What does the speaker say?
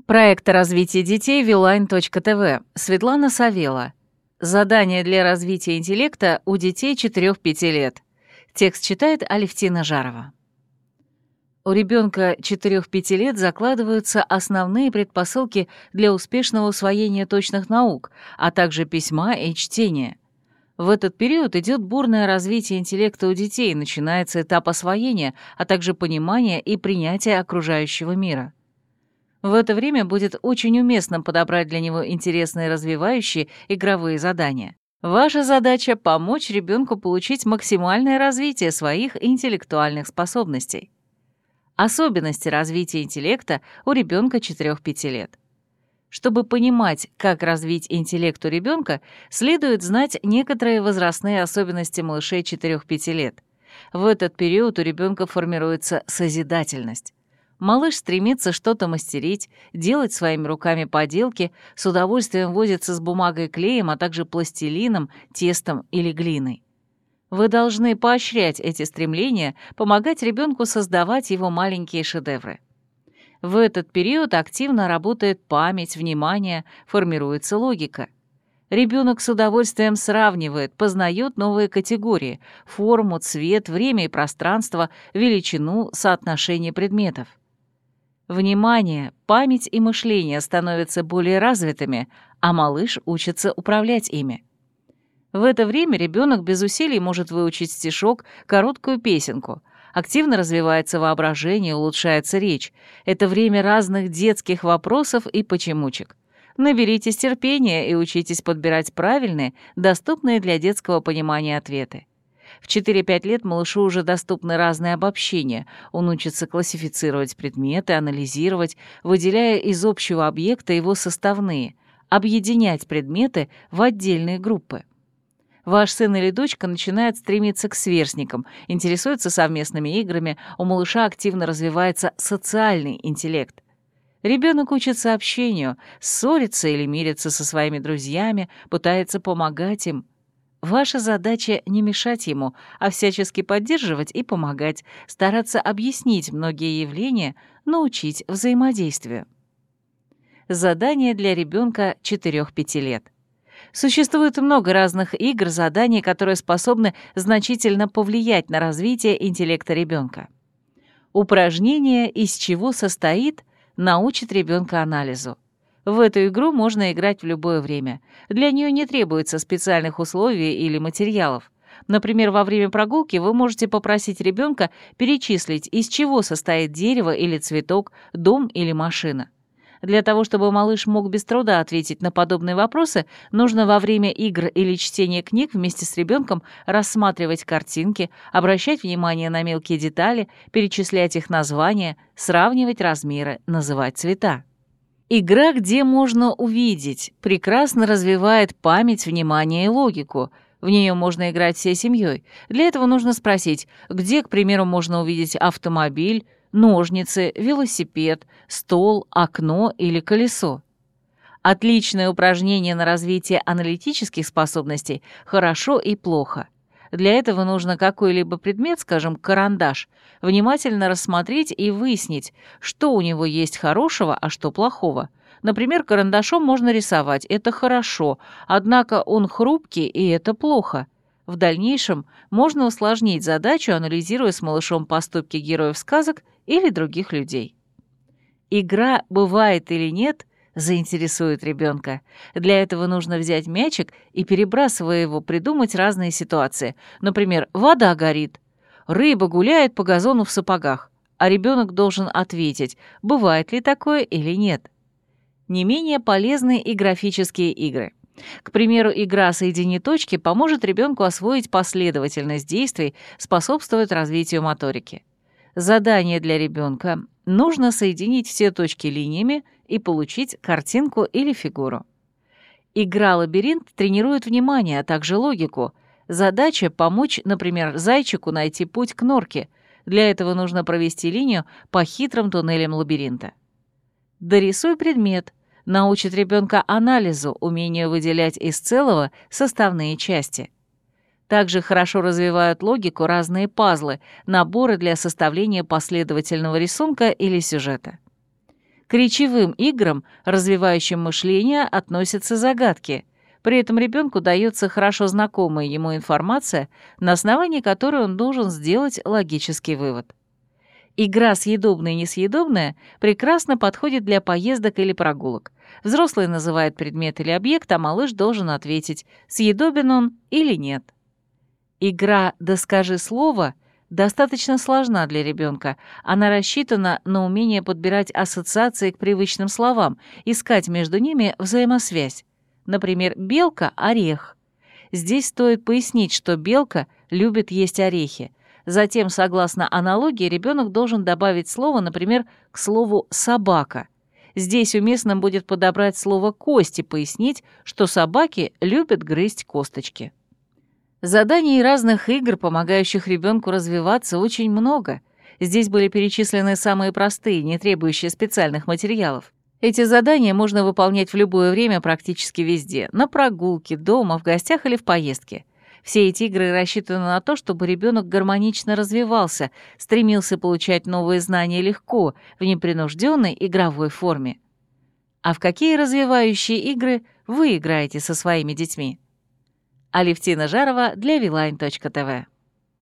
Проект развития детей Viline.tv. Светлана Савела. Задание для развития интеллекта у детей 4-5 лет. Текст читает Алевтина Жарова. У ребенка 4-5 лет закладываются основные предпосылки для успешного усвоения точных наук, а также письма и чтения. В этот период идет бурное развитие интеллекта у детей, начинается этап освоения, а также понимания и принятия окружающего мира. В это время будет очень уместно подобрать для него интересные развивающие игровые задания. Ваша задача — помочь ребенку получить максимальное развитие своих интеллектуальных способностей. Особенности развития интеллекта у ребенка 4-5 лет. Чтобы понимать, как развить интеллект у ребенка, следует знать некоторые возрастные особенности малышей 4-5 лет. В этот период у ребенка формируется созидательность. Малыш стремится что-то мастерить, делать своими руками поделки, с удовольствием возится с бумагой и клеем, а также пластилином, тестом или глиной. Вы должны поощрять эти стремления, помогать ребенку создавать его маленькие шедевры. В этот период активно работает память, внимание, формируется логика. Ребенок с удовольствием сравнивает, познает новые категории — форму, цвет, время и пространство, величину, соотношение предметов. Внимание, память и мышление становятся более развитыми, а малыш учится управлять ими. В это время ребенок без усилий может выучить стишок, короткую песенку. Активно развивается воображение, улучшается речь. Это время разных детских вопросов и почемучек. Наберитесь терпения и учитесь подбирать правильные, доступные для детского понимания ответы. В 4-5 лет малышу уже доступны разные обобщения. Он учится классифицировать предметы, анализировать, выделяя из общего объекта его составные, объединять предметы в отдельные группы. Ваш сын или дочка начинает стремиться к сверстникам, интересуется совместными играми, у малыша активно развивается социальный интеллект. Ребенок учится общению, ссорится или мирится со своими друзьями, пытается помогать им. Ваша задача не мешать ему, а всячески поддерживать и помогать, стараться объяснить многие явления, научить взаимодействию. Задание для ребенка 4-5 лет. Существует много разных игр, заданий, которые способны значительно повлиять на развитие интеллекта ребенка. Упражнение «Из чего состоит» научит ребенка анализу. В эту игру можно играть в любое время. Для нее не требуется специальных условий или материалов. Например, во время прогулки вы можете попросить ребенка перечислить, из чего состоит дерево или цветок, дом или машина. Для того, чтобы малыш мог без труда ответить на подобные вопросы, нужно во время игр или чтения книг вместе с ребенком рассматривать картинки, обращать внимание на мелкие детали, перечислять их названия, сравнивать размеры, называть цвета. Игра, где можно увидеть, прекрасно развивает память, внимание и логику. В нее можно играть всей семьей. Для этого нужно спросить, где, к примеру, можно увидеть автомобиль, ножницы, велосипед, стол, окно или колесо. Отличное упражнение на развитие аналитических способностей «Хорошо и плохо». Для этого нужно какой-либо предмет, скажем, карандаш, внимательно рассмотреть и выяснить, что у него есть хорошего, а что плохого. Например, карандашом можно рисовать, это хорошо, однако он хрупкий, и это плохо. В дальнейшем можно усложнить задачу, анализируя с малышом поступки героев сказок или других людей. Игра «Бывает или нет» заинтересует ребенка. Для этого нужно взять мячик и, перебрасывая его, придумать разные ситуации. Например, вода горит, рыба гуляет по газону в сапогах, а ребенок должен ответить, бывает ли такое или нет. Не менее полезны и графические игры. К примеру, игра «Соедини точки» поможет ребенку освоить последовательность действий, способствует развитию моторики. Задание для ребенка: нужно соединить все точки линиями и получить картинку или фигуру. Игра «Лабиринт» тренирует внимание, а также логику. Задача — помочь, например, зайчику найти путь к норке. Для этого нужно провести линию по хитрым туннелям лабиринта. «Дорисуй предмет» научит ребенка анализу, умению выделять из целого составные части. Также хорошо развивают логику разные пазлы, наборы для составления последовательного рисунка или сюжета. К речевым играм, развивающим мышление, относятся загадки. При этом ребенку дается хорошо знакомая ему информация, на основании которой он должен сделать логический вывод. Игра «Съедобное и несъедобное» прекрасно подходит для поездок или прогулок. Взрослый называет предмет или объект, а малыш должен ответить, съедобен он или нет. Игра «Да скажи слово» достаточно сложна для ребенка. Она рассчитана на умение подбирать ассоциации к привычным словам, искать между ними взаимосвязь. Например, белка – орех. Здесь стоит пояснить, что белка любит есть орехи. Затем, согласно аналогии, ребенок должен добавить слово, например, к слову «собака». Здесь уместно будет подобрать слово «кость» и пояснить, что собаки любят грызть косточки. Заданий и разных игр, помогающих ребенку развиваться, очень много. Здесь были перечислены самые простые, не требующие специальных материалов. Эти задания можно выполнять в любое время практически везде, на прогулке, дома, в гостях или в поездке. Все эти игры рассчитаны на то, чтобы ребенок гармонично развивался, стремился получать новые знания легко, в непринужденной игровой форме. А в какие развивающие игры вы играете со своими детьми? Алевтина Жарова для Viline.tv